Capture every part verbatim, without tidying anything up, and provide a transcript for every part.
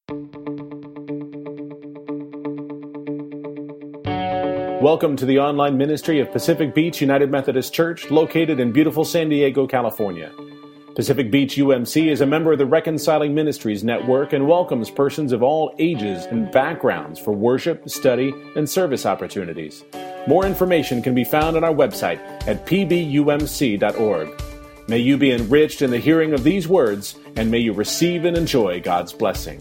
Welcome to the online ministry of Pacific Beach United Methodist Church, located in beautiful San Diego, California. Pacific Beach U M C is a member of the Reconciling Ministries Network and welcomes persons of all ages and backgrounds for worship, study, and service opportunities. More information can be found on our website at p b u m c dot org. May you be enriched in the hearing of these words, and may you receive and enjoy God's blessing.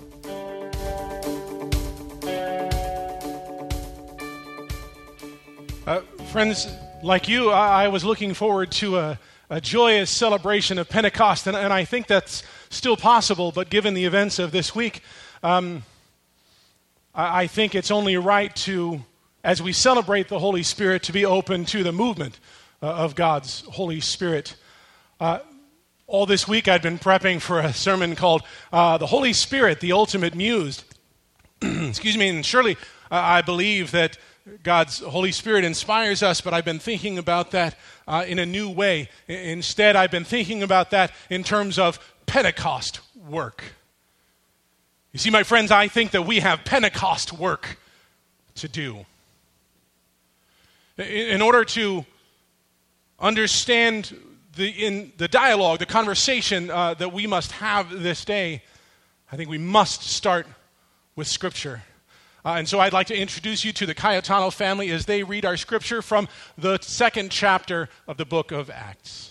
Uh, friends, like you, I, I was looking forward to a, a joyous celebration of Pentecost, and, and I think that's still possible, but given the events of this week, um, I, I think it's only right to, as we celebrate the Holy Spirit, to be open to the movement uh, of God's Holy Spirit. Uh, all this week I'd been prepping for a sermon called uh, The Holy Spirit, the Ultimate Muse. Excuse me, and surely uh, I believe that God's Holy Spirit inspires us, but I've been thinking about that uh, in a new way. I- instead, I've been thinking about that in terms of Pentecost work. You see, my friends, I think that we have Pentecost work to do. In, in order to understand the in the dialogue, the conversation uh, that we must have this day, I think we must start with Scripture. Uh, and so I'd like to introduce you to the Cayetano family as they read our scripture from the second chapter of the book of Acts.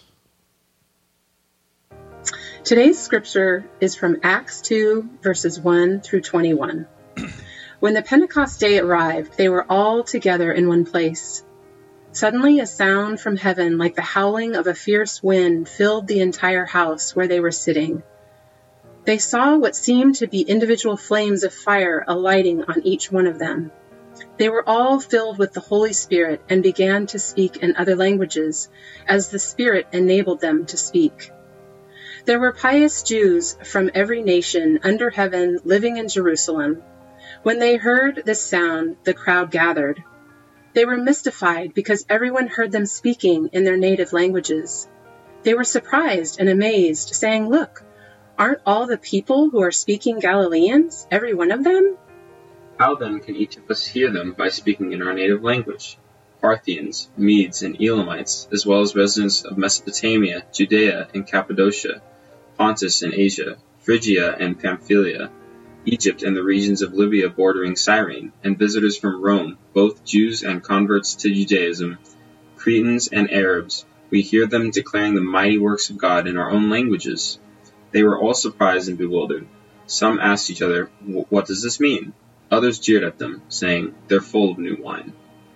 Today's scripture is from Acts two, verses one through twenty-one. When the Pentecost day arrived, they were all together in one place. Suddenly a sound from heaven like the howling of a fierce wind filled the entire house where they were sitting. They saw what seemed to be individual flames of fire alighting on each one of them. They were all filled with the Holy Spirit and began to speak in other languages, as the Spirit enabled them to speak. There were pious Jews from every nation under heaven living in Jerusalem. When they heard this sound, the crowd gathered. They were mystified because everyone heard them speaking in their native languages. They were surprised and amazed, saying, "Look, aren't all the people who are speaking Galileans, every one of them?" How then can each of us hear them by speaking in our native language? Parthians, Medes, and Elamites, as well as residents of Mesopotamia, Judea, and Cappadocia, Pontus and Asia, Phrygia and Pamphylia, Egypt and the regions of Libya bordering Cyrene, and visitors from Rome, both Jews and converts to Judaism, Cretans and Arabs, we hear them declaring the mighty works of God in our own languages. They were all surprised and bewildered. Some asked each other, "What does this mean?" Others jeered at them, saying, "They're full of new wine."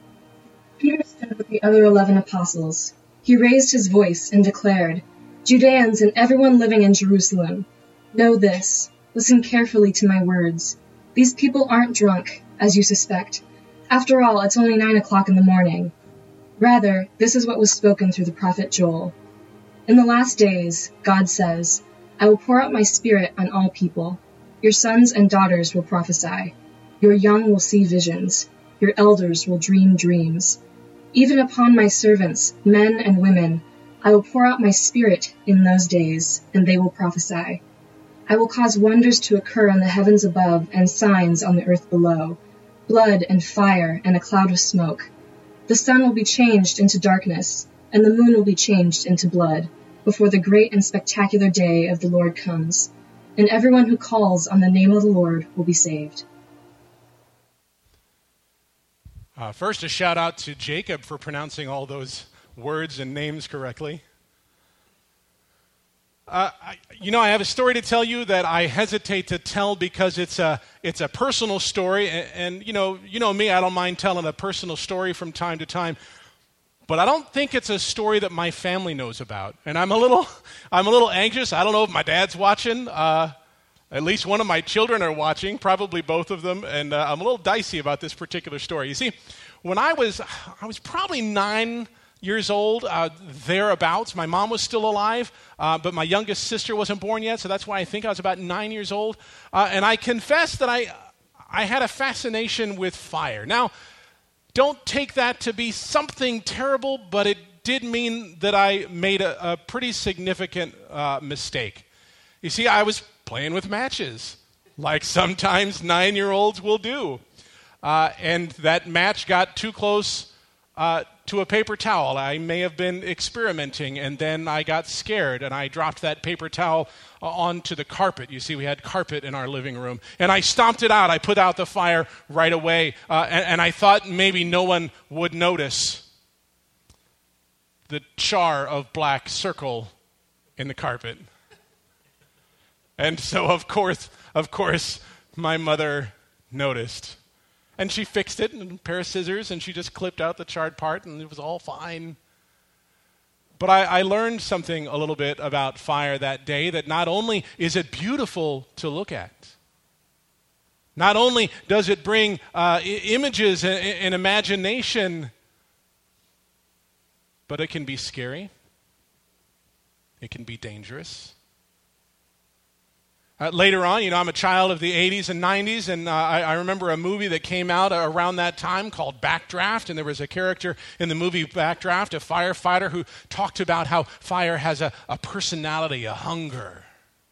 Peter stood with the other eleven apostles. He raised his voice and declared, "Judeans and everyone living in Jerusalem, know this. Listen carefully to my words. These people aren't drunk, as you suspect. After all, it's only nine o'clock in the morning. Rather, this is what was spoken through the prophet Joel. In the last days, God says, I will pour out my spirit on all people. Your sons and daughters will prophesy. Your young will see visions. Your elders will dream dreams. Even upon my servants, men and women, I will pour out my spirit in those days, and they will prophesy. I will cause wonders to occur in the heavens above and signs on the earth below, blood and fire and a cloud of smoke. The sun will be changed into darkness, and the moon will be changed into blood, before the great and spectacular day of the Lord comes, and everyone who calls on the name of the Lord will be saved." Uh, first, a shout out to Jacob for pronouncing all those words and names correctly. Uh, I, you know, I have a story to tell you that I hesitate to tell because it's a it's a personal story, and, and you know, you know me, I don't mind telling a personal story from time to time. But I don't think it's a story that my family knows about, and I'm a little, I'm a little anxious. I don't know if my dad's watching. Uh, at least one of my children are watching, probably both of them, and uh, I'm a little dicey about this particular story. You see, when I was, I was probably nine years old, uh, thereabouts. My mom was still alive, uh, but my youngest sister wasn't born yet, so that's why I think I was about nine years old. Uh, and I confess that I, I had a fascination with fire. Now, don't take that to be something terrible, but it did mean that I made a, a pretty significant uh, mistake. You see, I was playing with matches, like sometimes nine-year-olds will do. Uh, and that match got too close uh, to a paper towel. I may have been experimenting, and then I got scared, and I dropped that paper towel uh, onto the carpet. You see, we had carpet in our living room. And I stomped it out. I put out the fire right away, uh, and, and I thought maybe no one would notice the char of black circle in the carpet. And so, of course, of course, my mother noticed. And she fixed it with a pair of scissors, and she just clipped out the charred part, and it was all fine. But I, I learned something a little bit about fire that day, that not only is it beautiful to look at, not only does it bring uh, I- images and, and imagination, but it can be scary. It can be dangerous. Uh, later on, you know, I'm a child of the eighties and nineties, and uh, I, I remember a movie that came out around that time called Backdraft, and there was a character in the movie Backdraft, a firefighter, who talked about how fire has a, a personality, a hunger.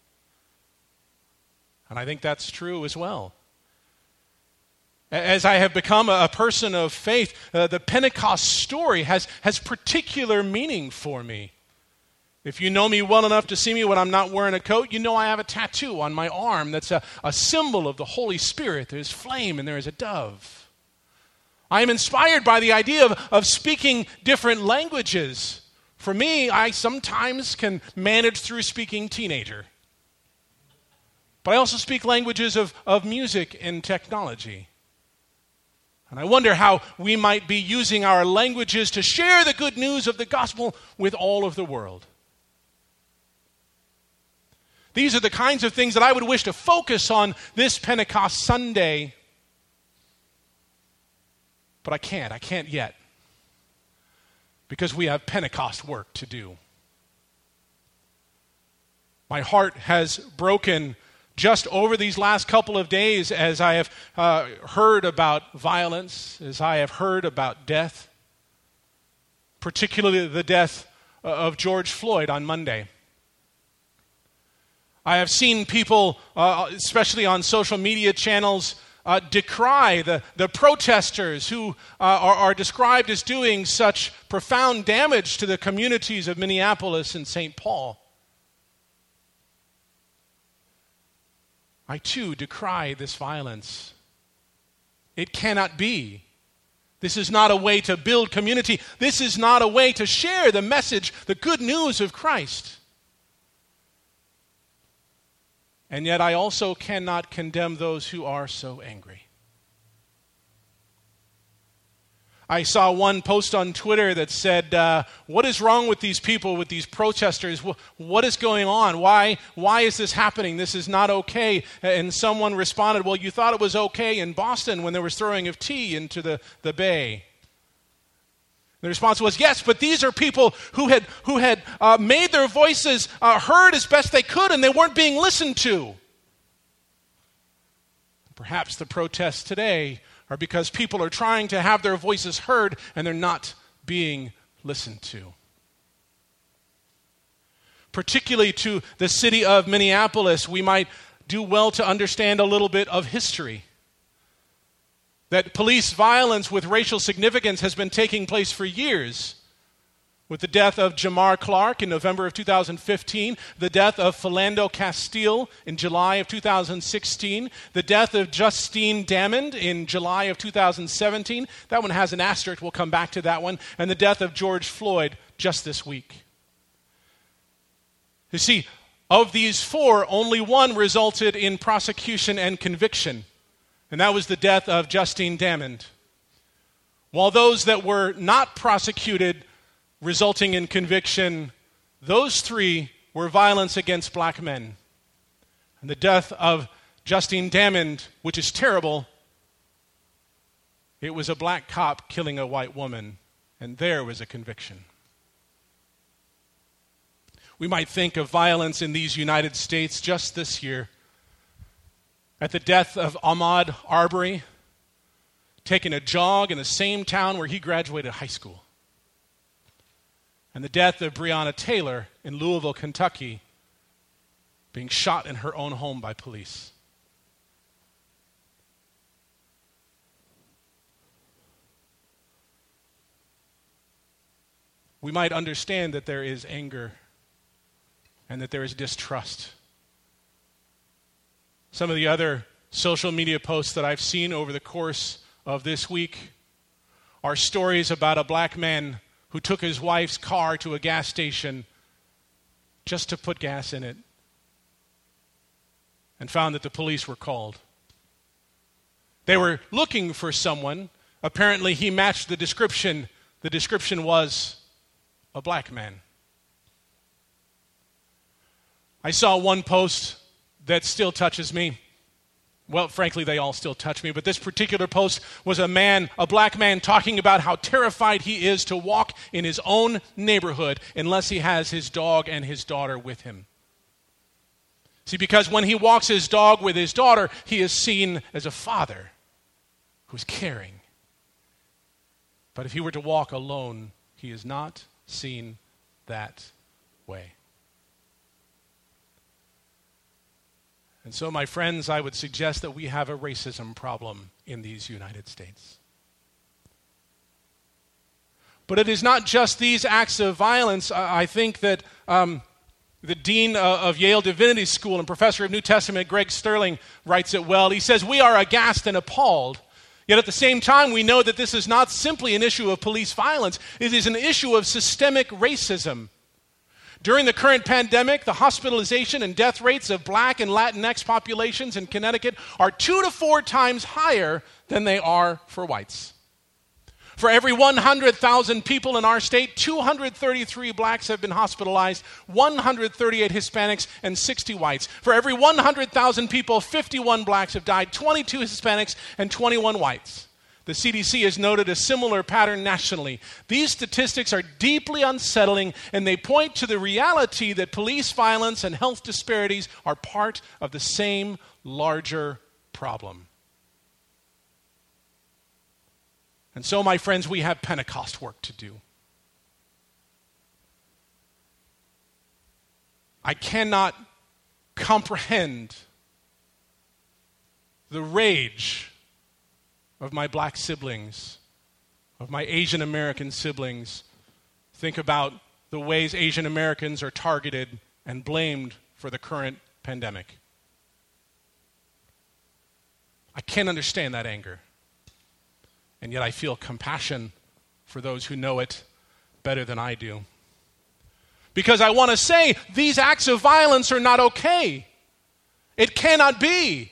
And I think that's true as well. As I have become a, a person of faith, uh, the Pentecost story has, has particular meaning for me. If you know me well enough to see me when I'm not wearing a coat, you know I have a tattoo on my arm that's a, a symbol of the Holy Spirit. There's flame and there is a dove. I am inspired by the idea of, of speaking different languages. For me, I sometimes can manage through speaking teenager. But I also speak languages of, of music and technology. And I wonder how we might be using our languages to share the good news of the gospel with all of the world. These are the kinds of things that I would wish to focus on this Pentecost Sunday. But I can't. I can't yet. Because we have Pentecost work to do. My heart has broken just over these last couple of days as I have uh, heard about violence, as I have heard about death, particularly the death of George Floyd on Monday. I have seen people, uh, especially on social media channels, uh, decry the, the protesters who uh, are, are described as doing such profound damage to the communities of Minneapolis and Saint Paul. I too decry this violence. It cannot be. This is not a way to build community. This is not a way to share the message, the good news of Christ. And yet I also cannot condemn those who are so angry. I saw one post on Twitter that said, uh, what is wrong with these people, with these protesters? What is going on? Why, why is this happening? This is not okay. And someone responded, well, you thought it was okay in Boston when there was throwing of tea into the, the bay. The response was, yes, but these are people who had, who had uh, made their voices uh, heard as best they could, and they weren't being listened to. Perhaps the protests today are because people are trying to have their voices heard and they're not being listened to. Particularly to the city of Minneapolis, we might do well to understand a little bit of history. That police violence with racial significance has been taking place for years. With the death of Jamar Clark in November of two thousand fifteen, the death of Philando Castile in July of two thousand sixteen, the death of Justine Damond in July of two thousand seventeen. That one has an asterisk, we'll come back to that one. And the death of George Floyd just this week. You see, of these four, only one resulted in prosecution and conviction. And that was the death of Justine Damond. While those that were not prosecuted resulting in conviction, those three were violence against black men. And the death of Justine Damond, which is terrible, it was a black cop killing a white woman, and there was a conviction. We might think of violence in these United States just this year at the death of Ahmaud Arbery, taking a jog in the same town where he graduated high school. And the death of Breonna Taylor in Louisville, Kentucky, being shot in her own home by police. we might understand that there is anger and that there is distrust. Some of the other social media posts that I've seen over the course of this week are stories about a black man who took his wife's car to a gas station just to put gas in it and found that the police were called. They were looking for someone. Apparently, he matched the description. The description was a black man. I saw one post that still touches me. Well, frankly, they all still touch me, but this particular post was a man, a black man, talking about how terrified he is to walk in his own neighborhood unless he has his dog and his daughter with him. See, because when he walks his dog with his daughter, he is seen as a father who's caring. But if he were to walk alone, he is not seen that way. And so, my friends, I would suggest that we have a racism problem in these United States. But it is not just these acts of violence. I think that um, the dean of Yale Divinity School and professor of New Testament, Greg Sterling, writes it well. He says, "We are aghast and appalled. Yet at the same time, we know that this is not simply an issue of police violence. It is an issue of systemic racism. During the current pandemic, the hospitalization and death rates of Black and Latinx populations in Connecticut are two to four times higher than they are for whites. For every one hundred thousand people in our state, two hundred thirty-three blacks have been hospitalized, one hundred thirty-eight Hispanics, and sixty whites. For every one hundred thousand people, fifty-one blacks have died, twenty-two Hispanics, and twenty-one whites. The C D C has noted a similar pattern nationally. These statistics are deeply unsettling, and they point to the reality that police violence and health disparities are part of the same larger problem." And so, my friends, we have Pentecost work to do. I cannot comprehend the rage of my black siblings, of my Asian American siblings. Think about the ways Asian Americans are targeted and blamed for the current pandemic. I can't understand that anger. And yet I feel compassion for those who know it better than I do. Because I want to say these acts of violence are not okay. It cannot be.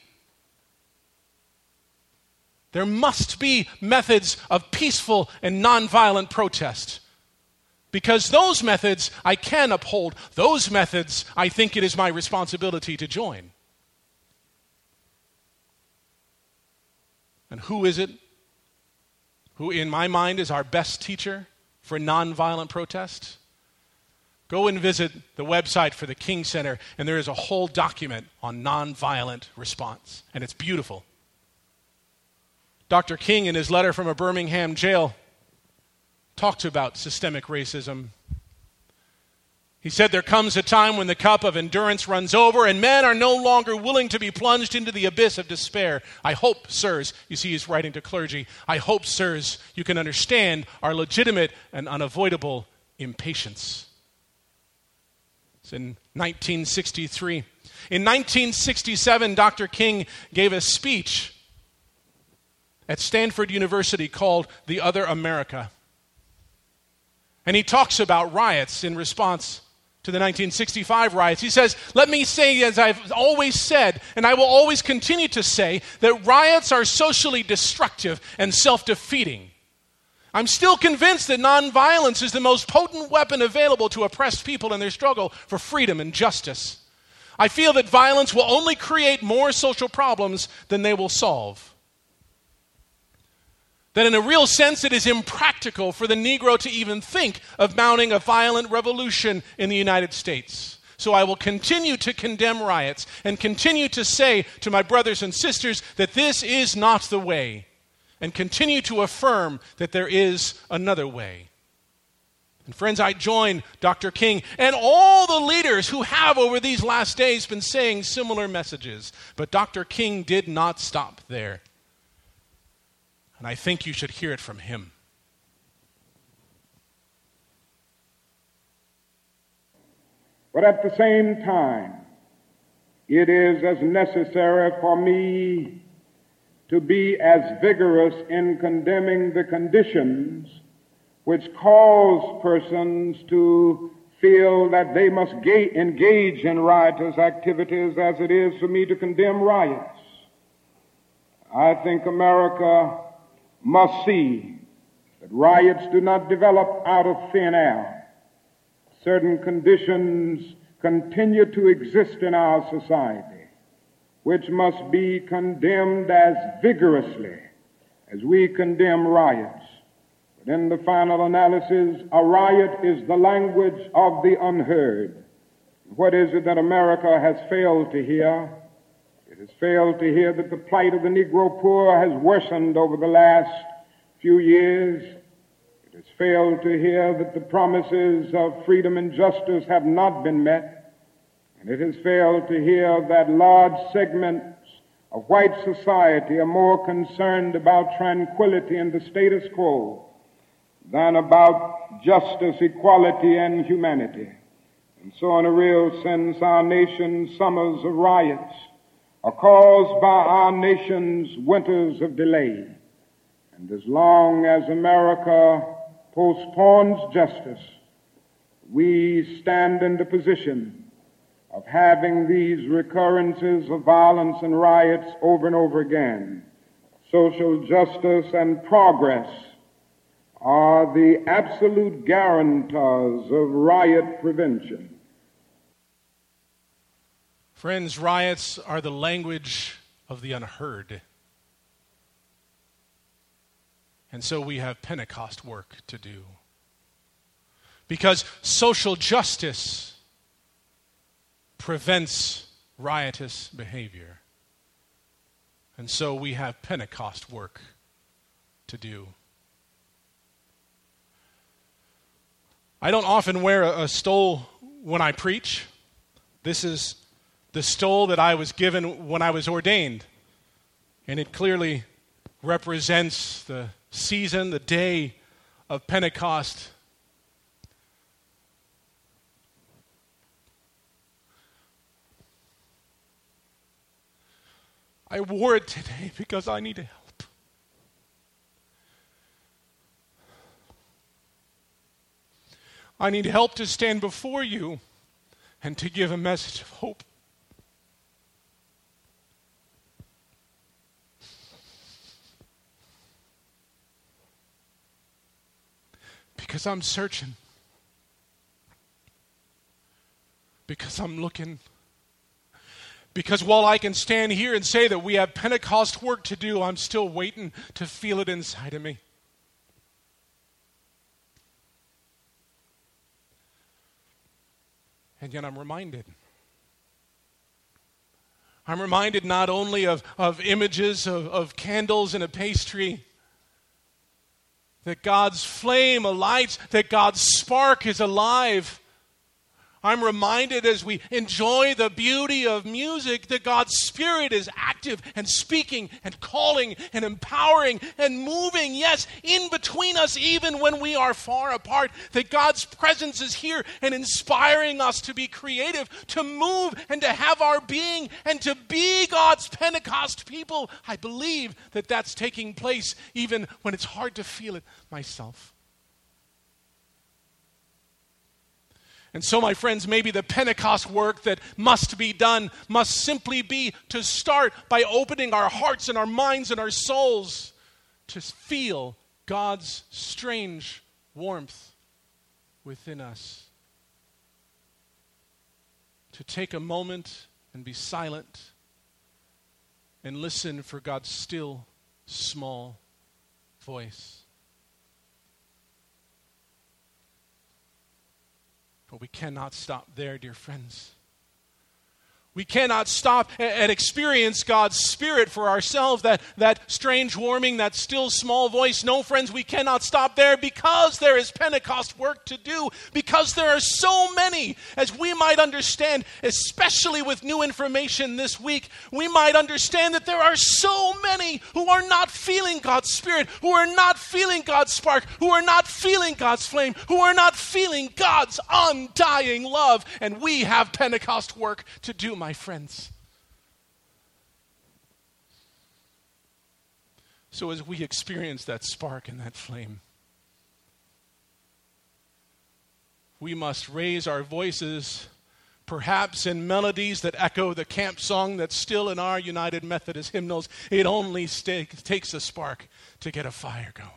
There must be methods of peaceful and nonviolent protest. Because those methods I can uphold. Those methods I think it is my responsibility to join. And who is it who in my mind is our best teacher for nonviolent protest? Go and visit the website for the King Center, and there is a whole document on nonviolent response, and it's beautiful. Doctor King, in his letter from a Birmingham jail, talked about systemic racism. He said, "There comes a time when the cup of endurance runs over and men are no longer willing to be plunged into the abyss of despair. I hope, sirs," you see he's writing to clergy, "I hope, sirs, you can understand our legitimate and unavoidable impatience." It's in nineteen sixty-three. In nineteen sixty-seven, Doctor King gave a speech at Stanford University called The Other America. And he talks about riots in response to the nineteen sixty-five riots. He says, "Let me say, as I've always said, and I will always continue to say, that riots are socially destructive and self-defeating. I'm still convinced that nonviolence is the most potent weapon available to oppressed people in their struggle for freedom and justice. I feel that violence will only create more social problems than they will solve. That in a real sense it is impractical for the Negro to even think of mounting a violent revolution in the United States. So I will continue to condemn riots and continue to say to my brothers and sisters that this is not the way, and continue to affirm that there is another way." And friends, I join Doctor King and all the leaders who have over these last days been saying similar messages. But Doctor King did not stop there. And I think you should hear it from him. But at the same time, it is as necessary for me to be as vigorous in condemning the conditions which cause persons to feel that they must ga- engage in riotous activities as it is for me to condemn riots. I think America must see that riots do not develop out of thin air. Certain conditions continue to exist in our society, which must be condemned as vigorously as we condemn riots. But in the final analysis, a riot is the language of the unheard. What is it that America has failed to hear? It has failed to hear that the plight of the Negro poor has worsened over the last few years. It has failed to hear that the promises of freedom and justice have not been met. And it has failed to hear that large segments of white society are more concerned about tranquility and the status quo than about justice, equality, and humanity. And so in a real sense, our nation's summers of riots are caused by our nation's winters of delay. And as long as America postpones justice, we stand in the position of having these recurrences of violence and riots over and over again. Social justice and progress are the absolute guarantors of riot prevention. Friends, riots are the language of the unheard. And so we have Pentecost work to do. Because social justice prevents riotous behavior. And so we have Pentecost work to do. I don't often wear a, a stole when I preach. This is the stole that I was given when I was ordained. And it clearly represents the season, the day of Pentecost. I wore it today because I need help. I need help to stand before you and to give a message of hope. Because I'm searching. Because I'm looking. Because while I can stand here and say that we have Pentecost work to do, I'm still waiting to feel it inside of me. And yet I'm reminded. I'm reminded not only of, of images of, of candles and a pastry, that God's flame alights, that God's spark is alive. I'm reminded as we enjoy the beauty of music that God's Spirit is active and speaking and calling and empowering and moving, yes, in between us even when we are far apart, that God's presence is here and inspiring us to be creative, to move and to have our being and to be God's Pentecost people. I believe that that's taking place even when it's hard to feel it myself. And so, my friends, maybe the Pentecost work that must be done must simply be to start by opening our hearts and our minds and our souls to feel God's strange warmth within us. To take a moment and be silent and listen for God's still, small voice. But we cannot stop there, dear friends. We cannot stop and experience God's Spirit for ourselves, that, that strange warming, that still small voice. No, friends, we cannot stop there because there is Pentecost work to do, because there are so many, as we might understand, especially with new information this week, we might understand that there are so many who are not feeling God's Spirit, who are not feeling God's spark, who are not feeling God's flame, who are not feeling God's undying love. And we have Pentecost work to do, my friends. So as we experience that spark and that flame, we must raise our voices, perhaps in melodies that echo the camp song that's still in our United Methodist hymnals. It only stay, takes a spark to get a fire going.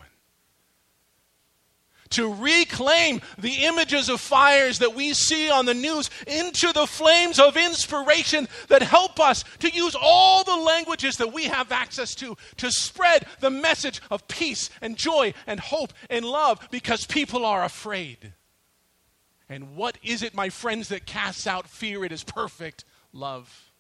To reclaim the images of fires that we see on the news into the flames of inspiration that help us to use all the languages that we have access to to spread the message of peace and joy and hope and love, because people are afraid. And what is it, my friends, that casts out fear? It is perfect love.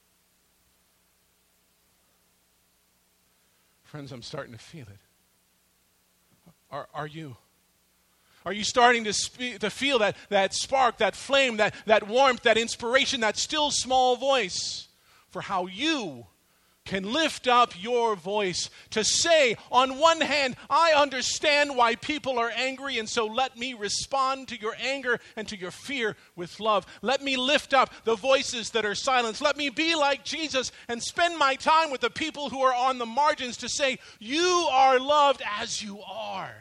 Friends, I'm starting to feel it. Are, are you? Are you starting to, spe- to feel that, that spark, that flame, that, that warmth, that inspiration, that still small voice for how you can lift up your voice to say, on one hand, I understand why people are angry, and so let me respond to your anger and to your fear with love. Let me lift up the voices that are silenced. Let me be like Jesus and spend my time with the people who are on the margins to say, you are loved as you are.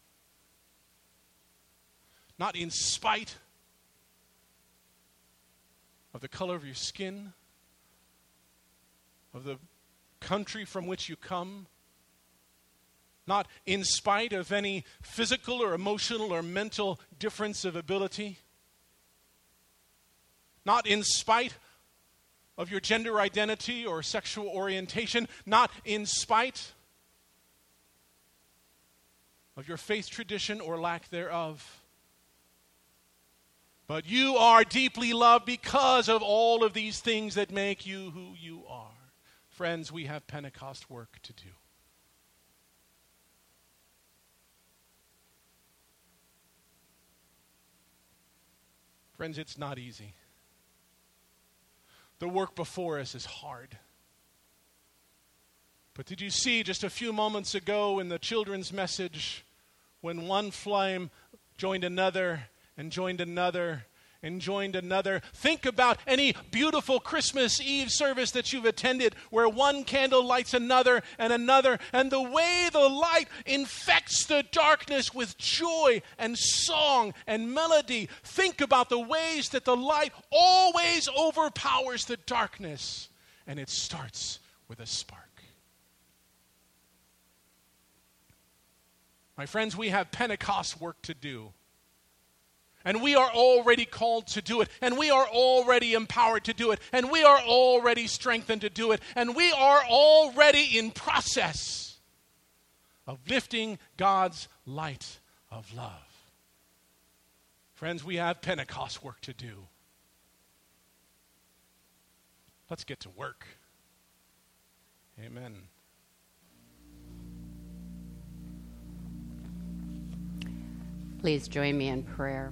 Not in spite of the color of your skin, of the country from which you come, not in spite of any physical or emotional or mental difference of ability, not in spite of your gender identity or sexual orientation, not in spite of your faith tradition or lack thereof. But you are deeply loved because of all of these things that make you who you are. Friends, we have Pentecost work to do. Friends, it's not easy. The work before us is hard. But did you see just a few moments ago in the children's message when one flame joined another and joined another and joined another? Think about any beautiful Christmas Eve service that you've attended where one candle lights another and another, and the way the light infects the darkness with joy and song and melody. Think about the ways that the light always overpowers the darkness, and it starts with a spark. My friends, we have Pentecost work to do. And we are already called to do it. And we are already empowered to do it. And we are already strengthened to do it. And we are already in process of lifting God's light of love. Friends, we have Pentecost work to do. Let's get to work. Amen. Please join me in prayer.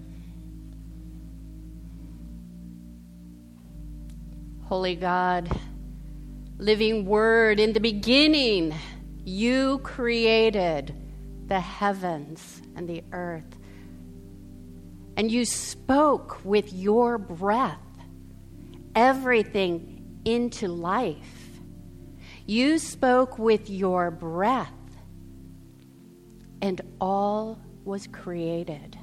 Holy God, living Word, in the beginning, you created the heavens and the earth. And you spoke with your breath everything into life. You spoke with your breath, and all was created.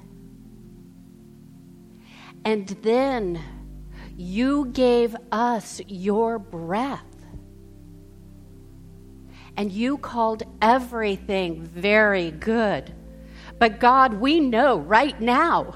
And then you gave us your breath. And you called everything very good. But God, we know right now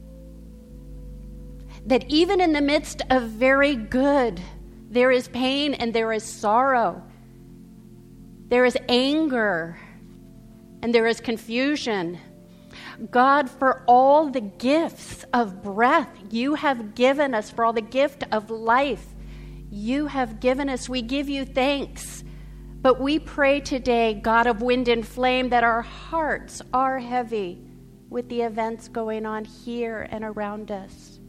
that even in the midst of very good, there is pain and there is sorrow. There is anger and there is confusion. God, for all the gifts of breath you have given us, for all the gift of life you have given us. We give you thanks. But we pray today, God of wind and flame, that our hearts are heavy with the events going on here and around us.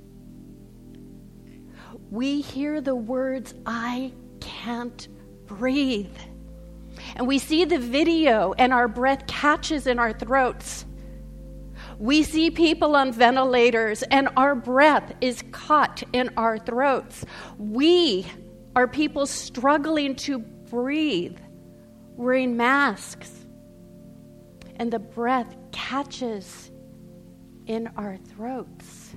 We hear the words, I can't breathe. And we see the video and our breath catches in our throats. We see people on ventilators and our breath is caught in our throats. We are people struggling to breathe, wearing masks, and the breath catches in our throats.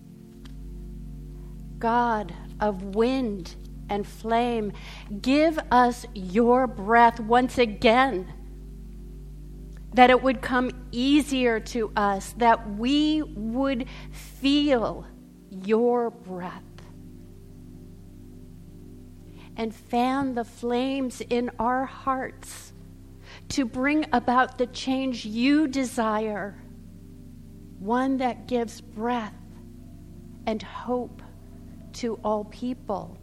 God of wind and flame, give us your breath once again, that it would come easier to us, that we would feel your breath. And fan the flames in our hearts to bring about the change you desire, one that gives breath and hope to all people.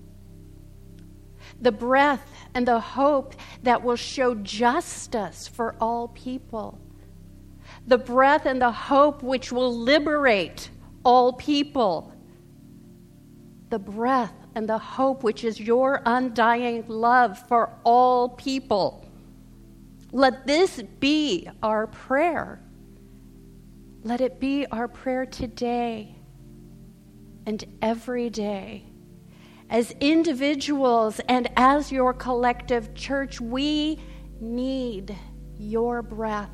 The breath and the hope that will show justice for all people. The breath and the hope which will liberate all people. The breath and the hope which is your undying love for all people. Let this be our prayer. Let it be our prayer today and every day. As individuals and as your collective church, we need your breath.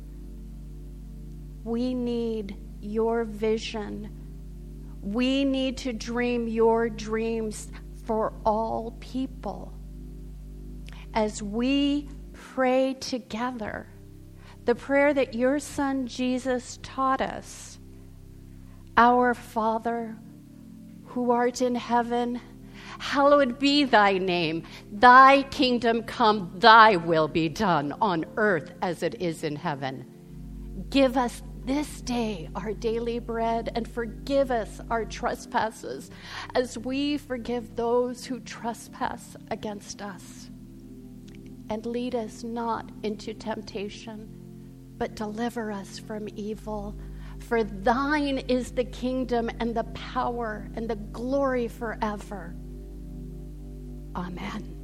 We need your vision. We need to dream your dreams for all people. As we pray together, the prayer that your Son Jesus taught us, Our Father, who art in heaven, hallowed be thy name. Thy kingdom come, thy will be done on earth as it is in heaven. Give us this day our daily bread, and forgive us our trespasses as we forgive those who trespass against us. And lead us not into temptation, but deliver us from evil. For thine is the kingdom and the power and the glory forever. Amen.